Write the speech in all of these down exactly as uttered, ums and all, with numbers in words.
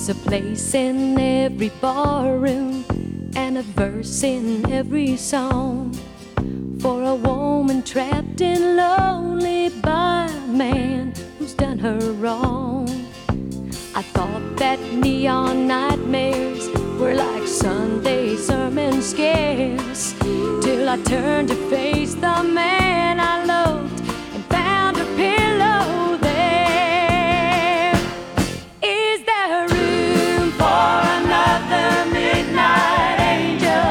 There's a place in every barroom and a verse in every song for a woman trapped and lonely by a man who's done her wrong. I thought that neon nightmares were like Sunday sermon scares, till I turned to face the man I loved and found a pillow there. Is there room for another midnight angel?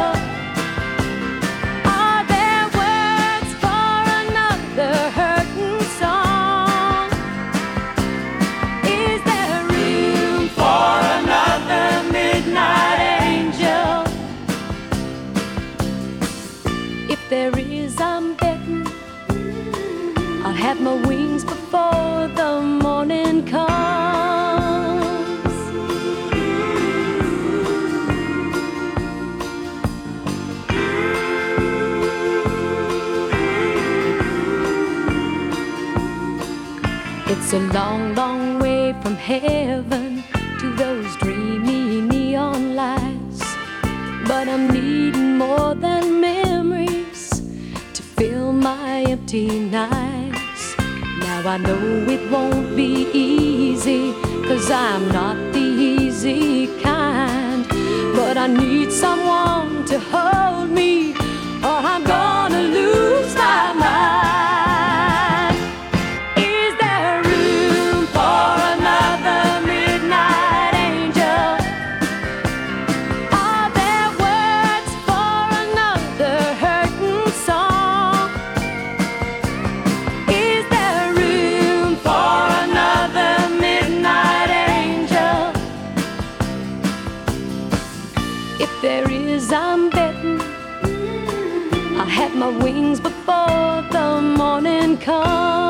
Are there words for another hurting song? Is there room for another midnight angel? If there is, I'm betting I'll have my wings before the morning comes. It's a long, long way from heaven to those dreamy neon lights, but I'm needing more than memories to fill my empty nights. Now I know it won't be easy, 'cause I'm not the easy kind, but I need someone to hold me, or I'm gonna lose my mind. Is there room for another midnight angel? Are there words for another hurting song? Is there room for another midnight angel? If there is, I'm betting I'll have my wings before the morning comes.